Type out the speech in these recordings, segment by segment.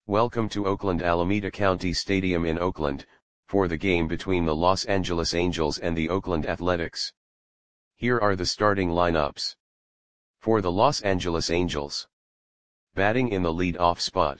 Welcome to Oakland Alameda County Stadium in Oakland, for the game between the Los Angeles Angels and the Oakland Athletics. Here are the starting lineups. For the Los Angeles Angels. Batting in the lead-off spot.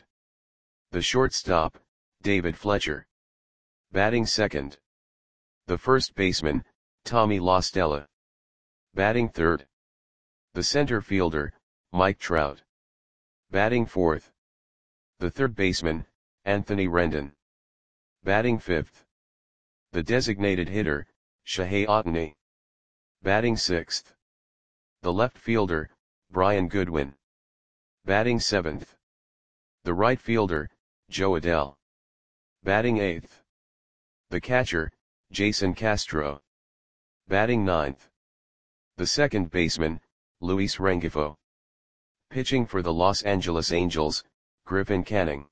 The shortstop, David Fletcher. Batting second. The first baseman, Tommy La Stella. Batting third. The center fielder, Mike Trout. Batting fourth. The third baseman, Anthony Rendon. Batting fifth. The designated hitter, Shohei Ohtani. Batting sixth. The left fielder, Brian Goodwin. Batting seventh. The right fielder, Jo Adell. Batting eighth. The catcher, Jason Castro. Batting ninth. The second baseman, Luis Rengifo. Pitching for the Los Angeles Angels, Griffin Canning.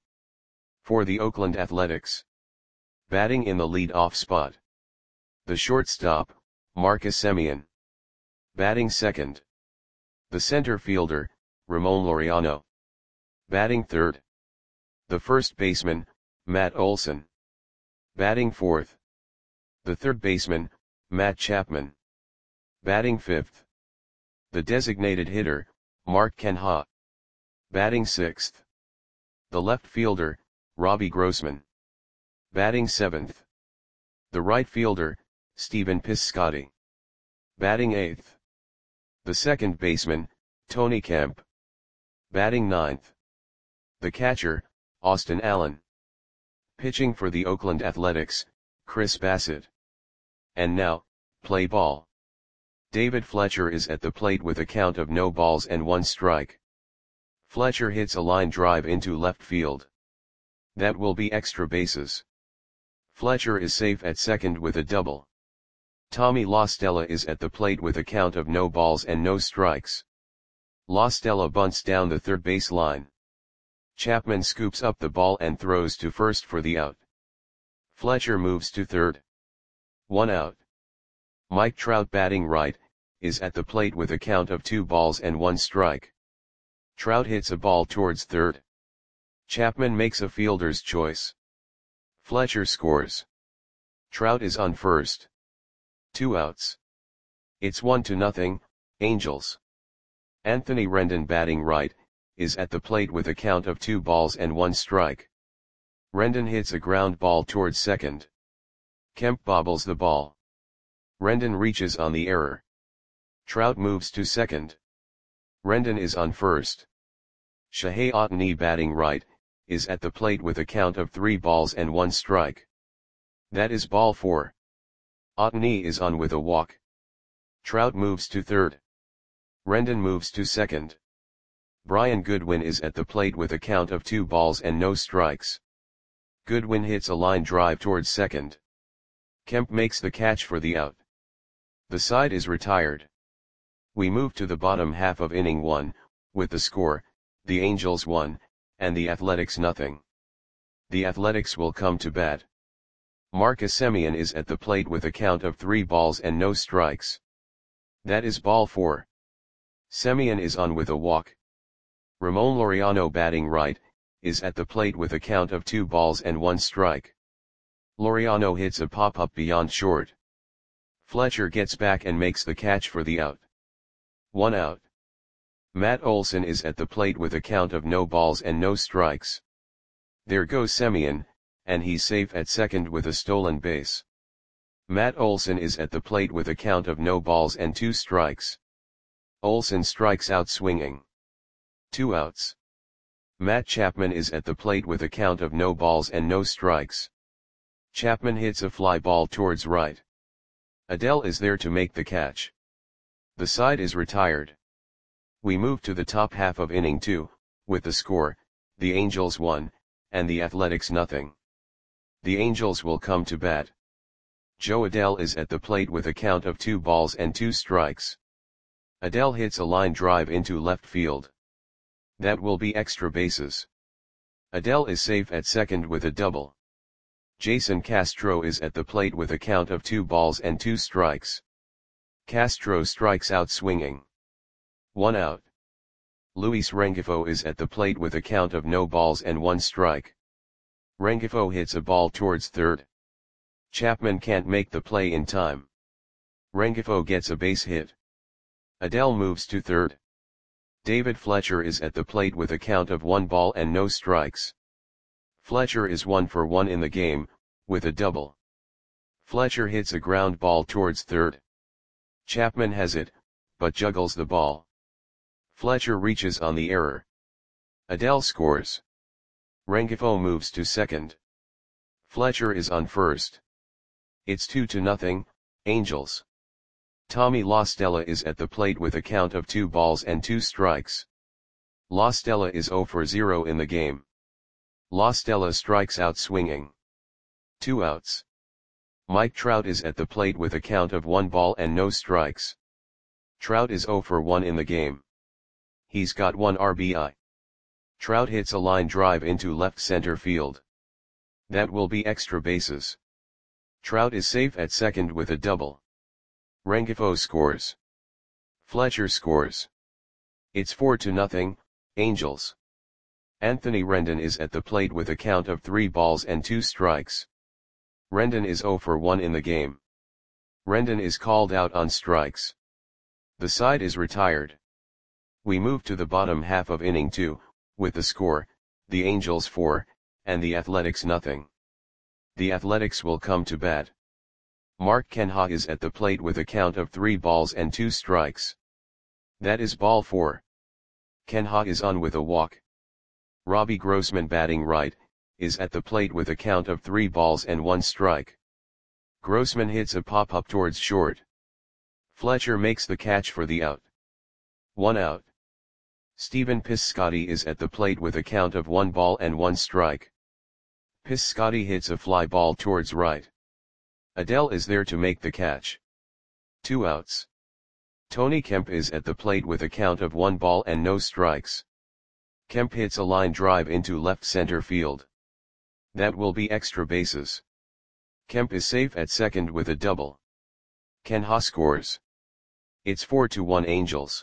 For the Oakland Athletics. Batting in the lead-off spot. The shortstop, Marcus Semien. Batting second. The center fielder, Ramon Laureano. Batting third. The first baseman, Matt Olson. Batting fourth. The third baseman, Matt Chapman. Batting fifth. The designated hitter, Mark Canha. Batting sixth. The left fielder, Robbie Grossman. Batting seventh. The right fielder, Stephen Piscotty. Batting eighth. The second baseman, Tony Kemp. Batting ninth. The catcher, Austin Allen. Pitching for the Oakland Athletics, Chris Bassett. And now, play ball. David Fletcher is at the plate with a count of no balls and one strike. Fletcher hits a line drive into left field. That will be extra bases. Fletcher is safe at second with a double. Tommy La Stella is at the plate with a count of no balls and no strikes. La Stella bunts down the third base line. Chapman scoops up the ball and throws to first for the out. Fletcher moves to third. 1 out. Mike Trout, batting right, is at the plate with a count of 2 balls and 1 strike. Trout hits a ball towards third. Chapman makes a fielder's choice. Fletcher scores. Trout is on first. 2 outs. It's 1-0, Angels. Anthony Rendon, batting right, is at the plate with a count of 2 balls and 1 strike. Rendon hits a ground ball towards second. Kemp bobbles the ball. Rendon reaches on the error. Trout moves to second. Rendon is on first. Shohei Ohtani, batting right, is at the plate with a count of 3 balls and 1 strike. That is ball 4. Ohtani is on with a walk. Trout moves to third. Rendon moves to second. Brian Goodwin is at the plate with a count of 2 balls and no strikes. Goodwin hits a line drive towards second. Kemp makes the catch for the out. The side is retired. We move to the bottom half of inning 1, with the score, the Angels 1, and the Athletics 0. The Athletics will come to bat. Marcus Semien is at the plate with a count of 3 balls and no strikes. That is ball 4. Semien is on with a walk. Ramon Laureano, batting right, is at the plate with a count of 2 balls and 1 strike. Laureano hits a pop-up beyond short. Fletcher gets back and makes the catch for the out. 1 out. Matt Olson is at the plate with a count of no balls and no strikes. There goes Semien, and he's safe at second with a stolen base. Matt Olson is at the plate with a count of no balls and 2 strikes. Olson strikes out swinging. 2 outs. Matt Chapman is at the plate with a count of no balls and no strikes. Chapman hits a fly ball towards right. Adell is there to make the catch. The side is retired. We move to the top half of inning 2, with the score, the Angels 1, and the Athletics 0. The Angels will come to bat. Jo Adell is at the plate with a count of 2 balls and 2 strikes. Adell hits a line drive into left field. That will be extra bases. Adell is safe at second with a double. Jason Castro is at the plate with a count of 2 balls and 2 strikes. Castro strikes out swinging. 1 out. Luis Rengifo is at the plate with a count of no balls and 1 strike. Rengifo hits a ball towards third. Chapman can't make the play in time. Rengifo gets a base hit. Adell moves to third. David Fletcher is at the plate with a count of 1 ball and no strikes. Fletcher is 1 for 1 in the game, with a double. Fletcher hits a ground ball towards third. Chapman has it, but juggles the ball. Fletcher reaches on the error. Adell scores. Rengifo moves to second. Fletcher is on first. It's 2-0, Angels. Tommy La Stella is at the plate with a count of 2 balls and 2 strikes. La Stella is 0 for 0 in the game. La Stella strikes out swinging. 2 outs. Mike Trout is at the plate with a count of 1 ball and no strikes. Trout is 0 for 1 in the game. He's got 1 RBI. Trout hits a line drive into left center field. That will be extra bases. Trout is safe at second with a double. Rengifo scores. Fletcher scores. It's 4-0, Angels. Anthony Rendon is at the plate with a count of 3 balls and 2 strikes. Rendon is 0 for 1 in the game. Rendon is called out on strikes. The side is retired. We move to the bottom half of inning 2, with the score, the Angels 4, and the Athletics 0. The Athletics will come to bat. Mark Canha is at the plate with a count of 3 balls and 2 strikes. That is ball 4. Canha is on with a walk. Robbie Grossman, batting right, is at the plate with a count of 3 balls and 1 strike. Grossman hits a pop-up towards short. Fletcher makes the catch for the out. 1 out. Stephen Piscotty is at the plate with a count of 1 ball and 1 strike. Piscotty hits a fly ball towards right. Adell is there to make the catch. 2 outs. Tony Kemp is at the plate with a count of 1 ball and no strikes. Kemp hits a line drive into left center field. That will be extra bases. Kemp is safe at second with a double. Canha scores. It's 4-1 Angels.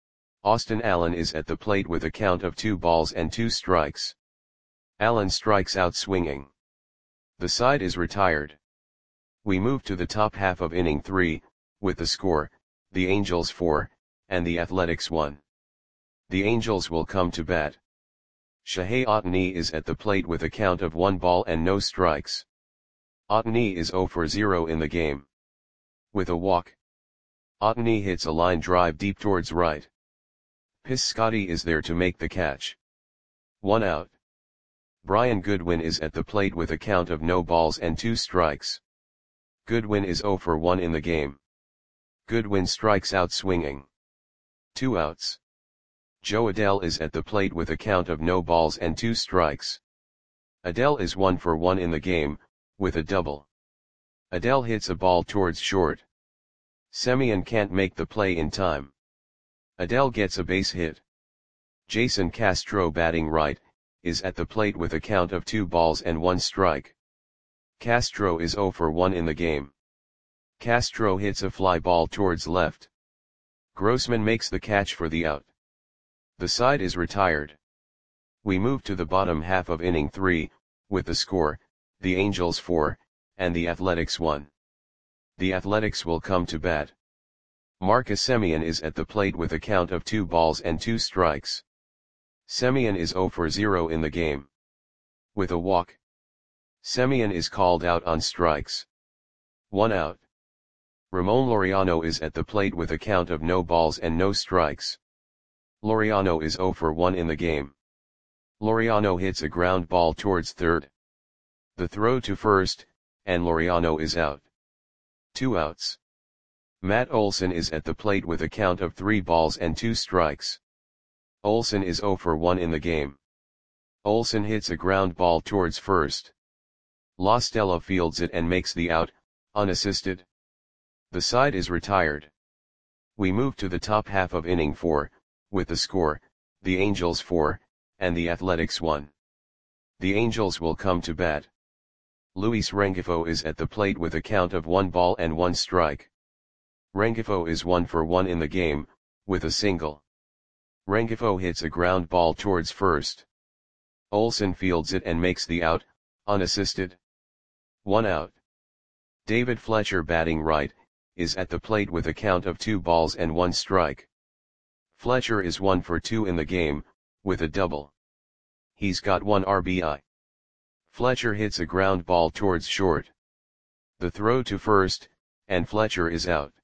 Austin Allen is at the plate with a count of 2 balls and 2 strikes. Allen strikes out swinging. The side is retired. We move to the top half of inning 3, with the score, the Angels 4, and the Athletics 1. The Angels will come to bat. Shohei Ohtani is at the plate with a count of 1 ball and no strikes. Ohtani is 0 for 0 in the game. With a walk. Ohtani hits a line drive deep towards right. Piscotty is there to make the catch. 1 out. Brian Goodwin is at the plate with a count of no balls and 2 strikes. Goodwin is 0 for 1 in the game. Goodwin strikes out swinging. 2 outs. Joe Adell is at the plate with a count of no balls and 2 strikes. Adell is 1 for 1 in the game, with a double. Adell hits a ball towards short. Semien can't make the play in time. Adell gets a base hit. Jason Castro, batting right, is at the plate with a count of 2 balls and 1 strike. Castro is 0 for 1 in the game. Castro hits a fly ball towards left. Grossman makes the catch for the out. The side is retired. We move to the bottom half of inning 3, with the score, the Angels 4, and the Athletics 1. The Athletics will come to bat. Marcus Semien is at the plate with a count of 2 balls and 2 strikes. Semien is 0 for 0 in the game. With a walk. Semien is called out on strikes. 1 out. Ramon Laureano is at the plate with a count of no balls and no strikes. Laureano is 0 for 1 in the game. Laureano hits a ground ball towards third. The throw to first, and Laureano is out. 2 outs. Matt Olson is at the plate with a count of 3 balls and 2 strikes. Olson is 0 for 1 in the game. Olson hits a ground ball towards first. La Stella fields it and makes the out, unassisted. The side is retired. We move to the top half of inning 4, with the score, the Angels 4, and the Athletics 1. The Angels will come to bat. Luis Rengifo is at the plate with a count of 1 ball and 1 strike. Rengifo is 1 for 1 in the game, with a single. Rengifo hits a ground ball towards first. Olsen fields it and makes the out, unassisted. 1 out. David Fletcher batting right, is at the plate with a count of 2 balls and 1 strike. Fletcher is 1 for 2 in the game, with a double. He's got 1 RBI. Fletcher hits a ground ball towards short. The throw to first, and Fletcher is out.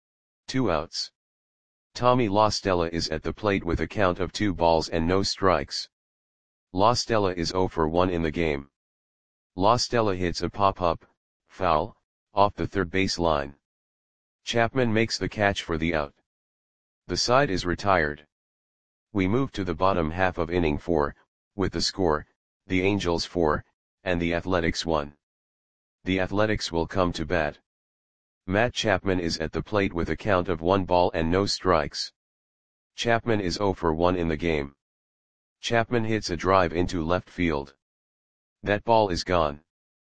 2 outs. Tommy La Stella is at the plate with a count of 2 balls and no strikes. La Stella is 0 for 1 in the game. La Stella hits a pop-up, foul, off the third base line. Chapman makes the catch for the out. The side is retired. We move to the bottom half of inning 4, with the score, the Angels 4, and the Athletics 1. The Athletics will come to bat. Matt Chapman is at the plate with a count of 1 ball and no strikes. Chapman is 0 for 1 in the game. Chapman hits a drive into left field. That ball is gone.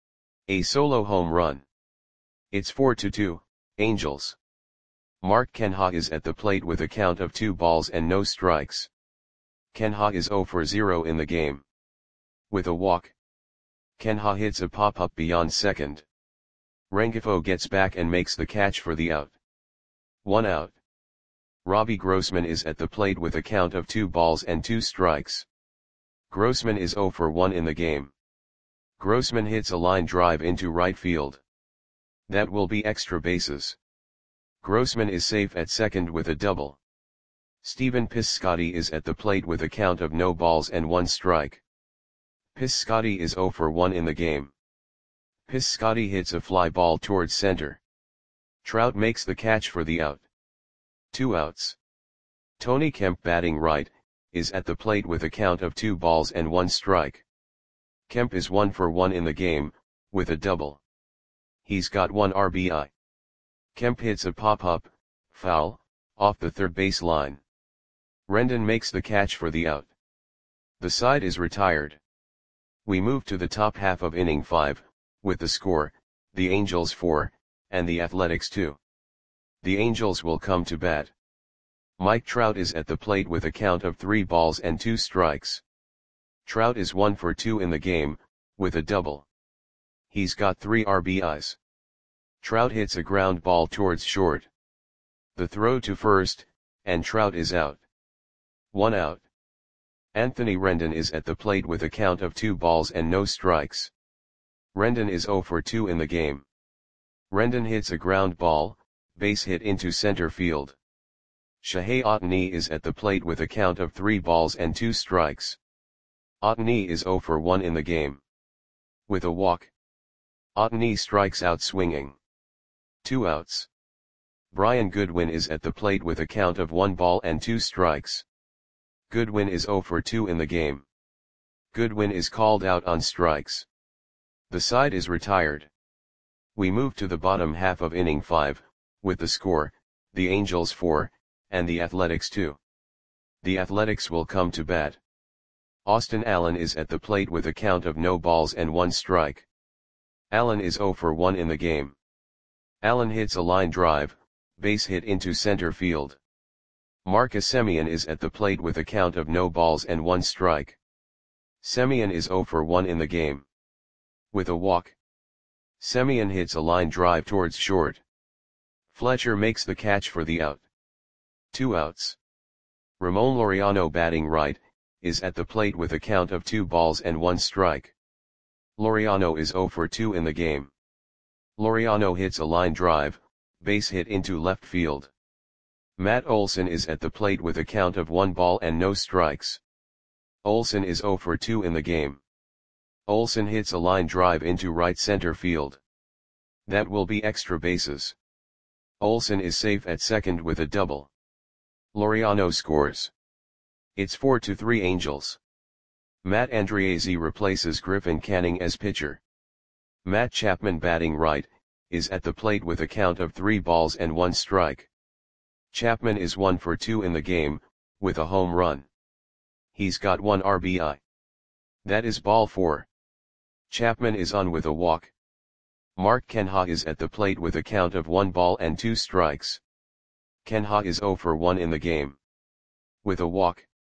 A solo home run. It's 4-2, Angels. Mark Kenha is at the plate with a count of 2 balls and no strikes. Kenha is 0 for 0 in the game. With a walk. Kenha hits a pop-up beyond second. Rengifo gets back and makes the catch for the out. 1 out. Robbie Grossman is at the plate with a count of 2 balls and 2 strikes. Grossman is 0 for 1 in the game. Grossman hits a line drive into right field. That will be extra bases. Grossman is safe at second with a double. Stephen Piscotty is at the plate with a count of no balls and 1 strike. Piscotty is 0 for 1 in the game. Piscotty hits a fly ball towards center. Trout makes the catch for the out. 2 outs. Tony Kemp batting right, is at the plate with a count of 2 balls and 1 strike. Kemp is 1 for 1 in the game, with a double. He's got 1 RBI. Kemp hits a pop-up, foul, off the third base line. Rendon makes the catch for the out. The side is retired. We move to the top half of inning 5, with the score, the Angels 4, and the Athletics 2. The Angels will come to bat. Mike Trout is at the plate with a count of 3 balls and 2 strikes. Trout is 1 for 2 in the game, with a double. He's got 3 RBIs. Trout hits a ground ball towards short. The throw to first, and Trout is out. 1 out. Anthony Rendon is at the plate with a count of 2 balls and no strikes. Rendon is 0 for 2 in the game. Rendon hits a ground ball, base hit into center field. Shohei Ohtani is at the plate with a count of 3 balls and 2 strikes. Ohtani is 0 for 1 in the game. With a walk. Ohtani strikes out swinging. 2 outs. Brian Goodwin is at the plate with a count of 1 ball and 2 strikes. Goodwin is 0 for 2 in the game. Goodwin is called out on strikes. The side is retired. We move to the bottom half of inning 5, with the score, the Angels 4, and the Athletics 2. The Athletics will come to bat. Austin Allen is at the plate with a count of no balls and 1 strike. Allen is 0 for 1 in the game. Allen hits a line drive, base hit into center field. Marcus Semien is at the plate with a count of no balls and 1 strike. Semien is 0 for 1 in the game. With a walk. Semien hits a line drive towards short. Fletcher makes the catch for the out. 2 outs. Ramon Laureano batting right, is at the plate with a count of 2 balls and 1 strike. Laureano is 0 for 2 in the game. Laureano hits a line drive, base hit into left field. Matt Olson is at the plate with a count of 1 ball and no strikes. Olson is 0 for 2 in the game. Olson hits a line drive into right center field. That will be extra bases. Olson is safe at second with a double. Laureano scores. It's 4-3 Angels. Matt Andriese replaces Griffin Canning as pitcher. Matt Chapman batting right, is at the plate with a count of 3 balls and 1 strike. Chapman is 1 for 2 in the game, with a home run. He's got 1 RBI. That is ball 4. Chapman is on with a walk. Mark Kenha is at the plate with a count of 1 ball and 2 strikes. Kenha is 0 for 1 in the game. With a walk.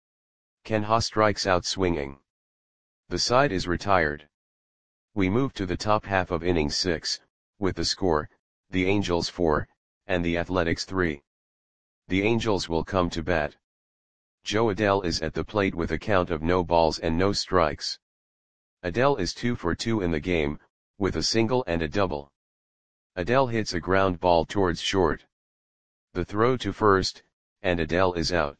Ken Ha strikes out swinging. The side is retired. We move to the top half of inning 6, with the score, the Angels 4, and the Athletics 3. The Angels will come to bat. Joe Adell is at the plate with a count of no balls and no strikes. Adell is 2 for 2 in the game, with a single and a double. Adell hits a ground ball towards short. The throw to first, and Adell is out.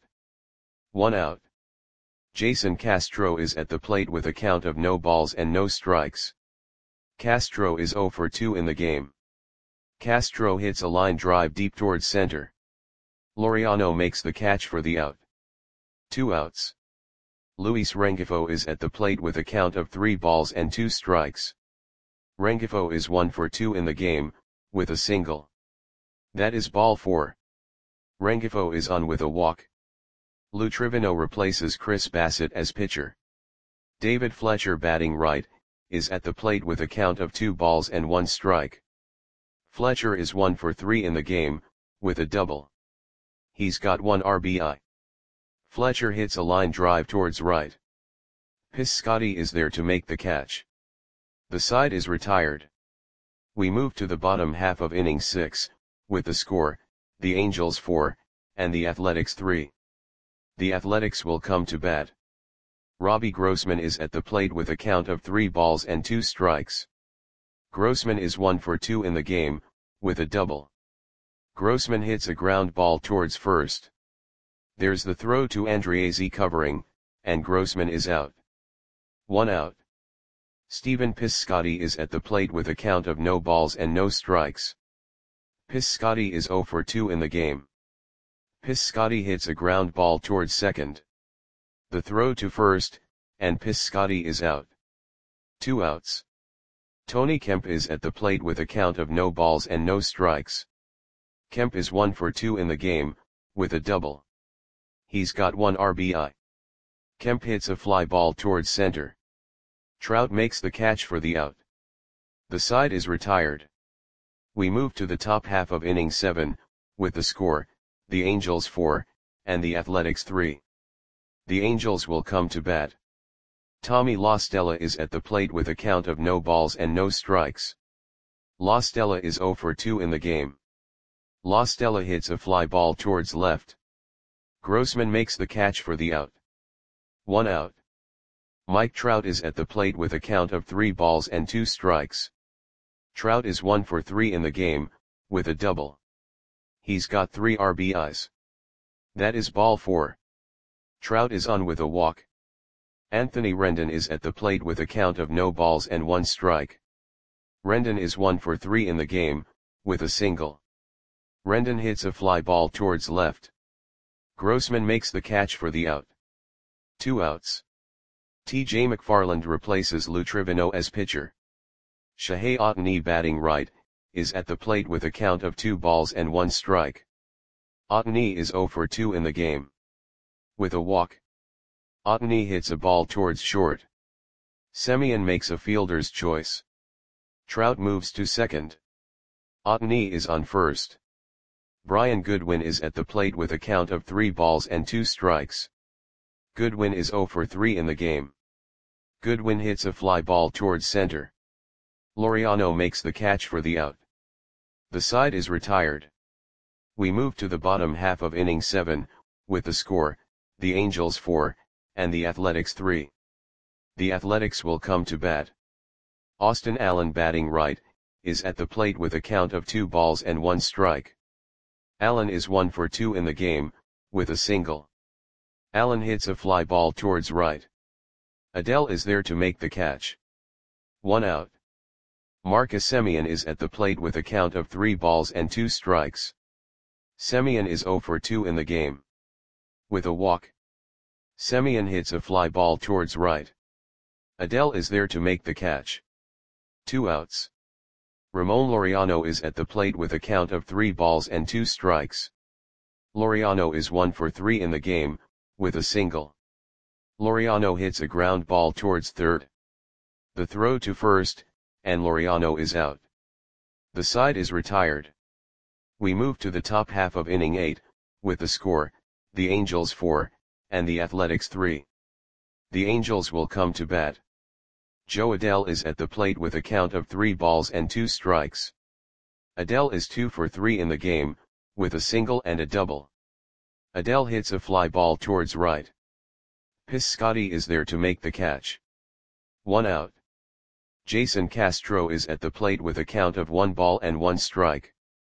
1 out. Jason Castro is at the plate with a count of no balls and no strikes. Castro is 0 for 2 in the game. Castro hits a line drive deep towards center. Laureano makes the catch for the out. 2 outs. Luis Rengifo is at the plate with a count of 3 balls and 2 strikes. Rengifo is 1 for 2 in the game, with a single. That is ball 4. Rengifo is on with a walk. Lou Trivino replaces Chris Bassett as pitcher. David Fletcher, batting right, is at the plate with a count of 2 balls and 1 strike. Fletcher is 1 for 3 in the game, with a double. He's got 1 RBI. Fletcher hits a line drive towards right. Piscotty is there to make the catch. The side is retired. We move to the bottom half of inning 6, with the score, the Angels 4, and the Athletics 3. The Athletics will come to bat. Robbie Grossman is at the plate with a count of 3 balls and 2 strikes. Grossman is 1 for 2 in the game, with a double. Grossman hits a ground ball towards first. There's the throw to Andriese covering, and Grossman is out. 1 out. Stephen Piscotty is at the plate with a count of no balls and no strikes. Piscotty is 0 for 2 in the game. Piscotty hits a ground ball towards second. The throw to first, and Piscotty is out. 2 outs. Tony Kemp is at the plate with a count of no balls and no strikes. Kemp is 1 for 2 in the game, with a double. He's got 1 RBI. Kemp hits a fly ball towards center. Trout makes the catch for the out. The side is retired. We move to the top half of inning 7, with the score, the Angels 4, and the Athletics 3. The Angels will come to bat. Tommy La Stella is at the plate with a count of no balls and no strikes. La Stella is 0 for 2 in the game. La Stella hits a fly ball towards left. Grossman makes the catch for the out. 1 out. Mike Trout is at the plate with a count of 3 balls and 2 strikes. Trout is 1 for 3 in the game, with a double. He's got 3 RBIs. That is ball 4. Trout is on with a walk. Anthony Rendon is at the plate with a count of no balls and 1 strike. Rendon is 1 for 3 in the game, with a single. Rendon hits a fly ball towards left. Grossman makes the catch for the out. 2 outs. T.J. McFarland replaces Lou Trivino as pitcher. Shohei Ohtani, batting right, is at the plate with a count of 2 balls and 1 strike. Ohtani is 0 for 2 in the game. With a walk. Ohtani hits a ball towards short. Semien makes a fielder's choice. Trout moves to second. Ohtani is on first. Brian Goodwin is at the plate with a count of 3 balls and 2 strikes. Goodwin is 0 for 3 in the game. Goodwin hits a fly ball towards center. Laureano makes the catch for the out. The side is retired. We move to the bottom half of inning 7, with the score, the Angels 4, and the Athletics 3. The Athletics will come to bat. Austin Allen, batting right, is at the plate with a count of 2 balls and 1 strike. Allen is 1 for 2 in the game, with a single. Allen hits a fly ball towards right. Adell is there to make the catch. 1 out. Marcus Semien is at the plate with a count of 3 balls and 2 strikes. Semien is 0 for 2 in the game. With a walk. Semien hits a fly ball towards right. Adell is there to make the catch. 2 outs. Ramon Laureano is at the plate with a count of 3 balls and 2 strikes. Laureano is 1 for 3 in the game, with a single. Laureano hits a ground ball towards third. The throw to first, and Laureano is out. The side is retired. We move to the top half of inning 8, with the score, the Angels 4, and the Athletics 3. The Angels will come to bat. Jo Adell is at the plate with a count of 3 balls and 2 strikes. Adell is 2 for 3 in the game, with a single and a double. Adell hits a fly ball towards right. Piscotty is there to make the catch. 1 out. Jason Castro is at the plate with a count of 1 ball and 1 strike.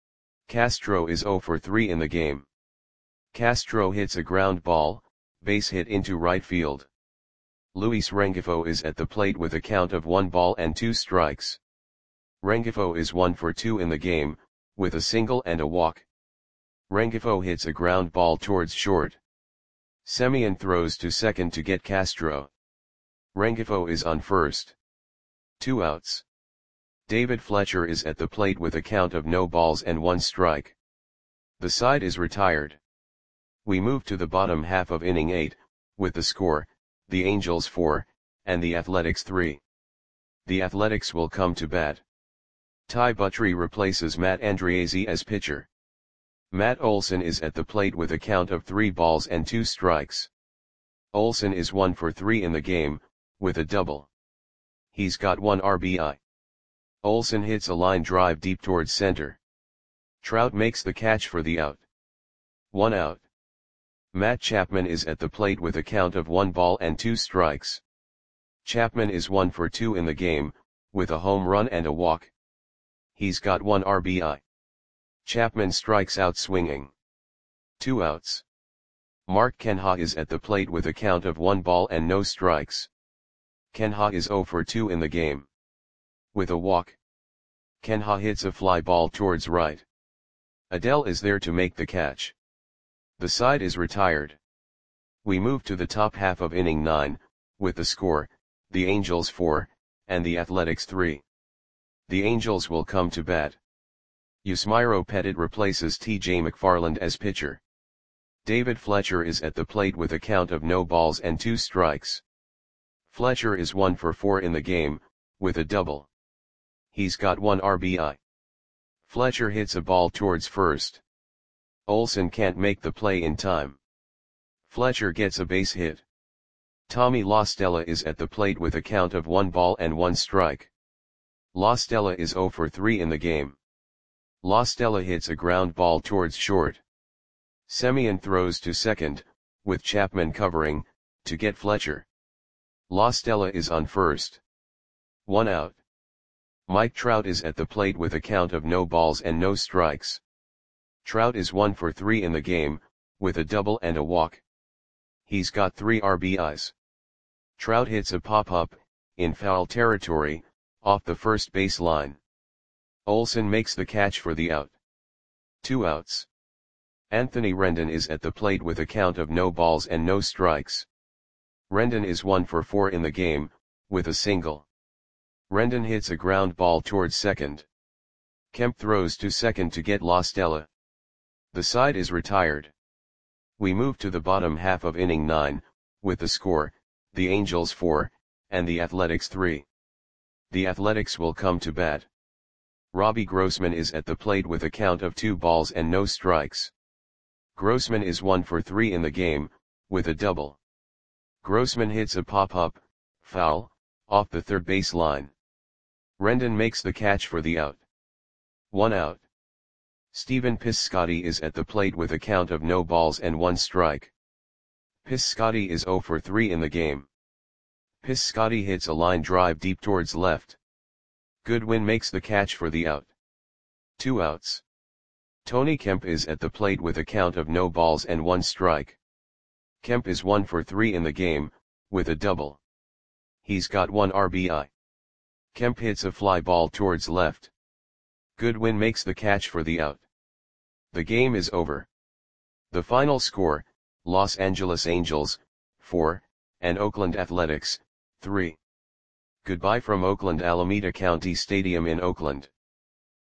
Castro is 0 for 3 in the game. Castro hits a ground ball, base hit into right field. Luis Rengifo is at the plate with a count of 1 ball and 2 strikes. Rengifo is 1 for 2 in the game, with a single and a walk. Rengifo hits a ground ball towards short. Semien throws to second to get Castro. Rengifo is on first. 2 outs. David Fletcher is at the plate with a count of no balls and 1 strike. The side is retired. We move to the bottom half of inning 8, with the score, the Angels 4, and the Athletics 3. The Athletics will come to bat. Ty Buttrey replaces Matt Andriese as pitcher. Matt Olson is at the plate with a count of 3 balls and 2 strikes. Olson is 1 for 3 in the game, with a double. He's got 1 RBI. Olson hits a line drive deep towards center. Trout makes the catch for the out. 1 out. Matt Chapman is at the plate with a count of 1 ball and 2 strikes. Chapman is 1 for 2 in the game, with a home run and a walk. He's got 1 RBI. Chapman strikes out swinging. 2 outs. Mark Kenha is at the plate with a count of 1 ball and no strikes. Kenha is 0 for 2 in the game. With a walk. Kenha hits a fly ball towards right. Adell is there to make the catch. The side is retired. We move to the top half of inning 9, with the score, the Angels 4, and the Athletics 3. The Angels will come to bat. Yusmeiro Petit replaces T.J. McFarland as pitcher. David Fletcher is at the plate with a count of no balls and 2 strikes. Fletcher is 1 for 4 in the game, with a double. He's got 1 RBI. Fletcher hits a ball towards first. Olson can't make the play in time. Fletcher gets a base hit. Tommy La Stella is at the plate with a count of 1 ball and 1 strike. La Stella is 0 for 3 in the game. La Stella hits a ground ball towards short. Semien throws to second, with Chapman covering, to get Fletcher. La Stella is on first. 1 out. Mike Trout is at the plate with a count of no balls and no strikes. Trout is 1 for 3 in the game, with a double and a walk. He's got 3 RBIs. Trout hits a pop-up, in foul territory, off the first base line. Olson makes the catch for the out. 2 outs. Anthony Rendon is at the plate with a count of no balls and no strikes. Rendon is 1 for 4 in the game, with a single. Rendon hits a ground ball towards second. Kemp throws to second to get La Stella. The side is retired. We move to the bottom half of inning 9, with the score, the Angels 4, and the Athletics 3. The Athletics will come to bat. Robbie Grossman is at the plate with a count of 2 balls and no strikes. Grossman is 1 for 3 in the game, with a double. Grossman hits a pop-up, foul, off the third base line. Rendon makes the catch for the out. 1 out. Stephen Piscotty is at the plate with a count of no balls and 1 strike. Piscotty is 0 for 3 in the game. Piscotty hits a line drive deep towards left. Goodwin makes the catch for the out. 2 outs. Tony Kemp is at the plate with a count of no balls and 1 strike. Kemp is 1 for 3 in the game, with a double. He's got 1 RBI. Kemp hits a fly ball towards left. Goodwin makes the catch for the out. The game is over. The final score, Los Angeles Angels, 4, and Oakland Athletics, 3. Goodbye from Oakland Alameda County Stadium in Oakland.